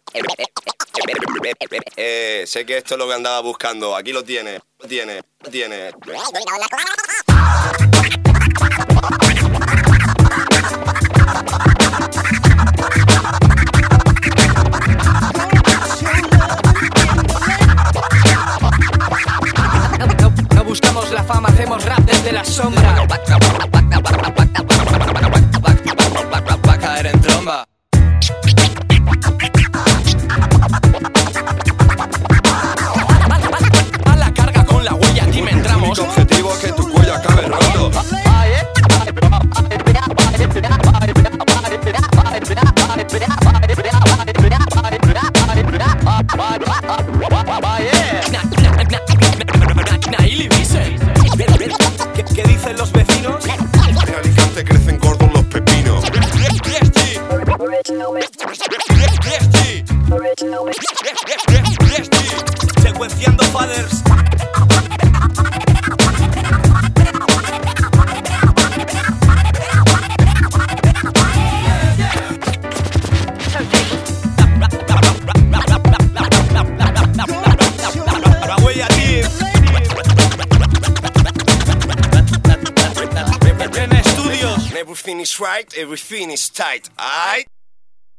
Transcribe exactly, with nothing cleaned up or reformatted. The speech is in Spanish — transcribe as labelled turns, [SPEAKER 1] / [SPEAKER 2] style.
[SPEAKER 1] Eh, sé que esto es lo que andaba buscando. Aquí lo tienes, lo tienes, lo tienes.
[SPEAKER 2] No buscamos la fama, hacemos rap desde la sombra. Va a caer en tromba. A la carga con la huella, aquí me entramos.
[SPEAKER 1] Mi objetivo es que tu cuello acabe roto.
[SPEAKER 2] ¿Qué, ¿Qué dicen los vecinos?
[SPEAKER 1] En Alicante crecen gordos los pepinos.
[SPEAKER 2] Secuenciando fathers.
[SPEAKER 1] Everything is right, everything is tight, aight?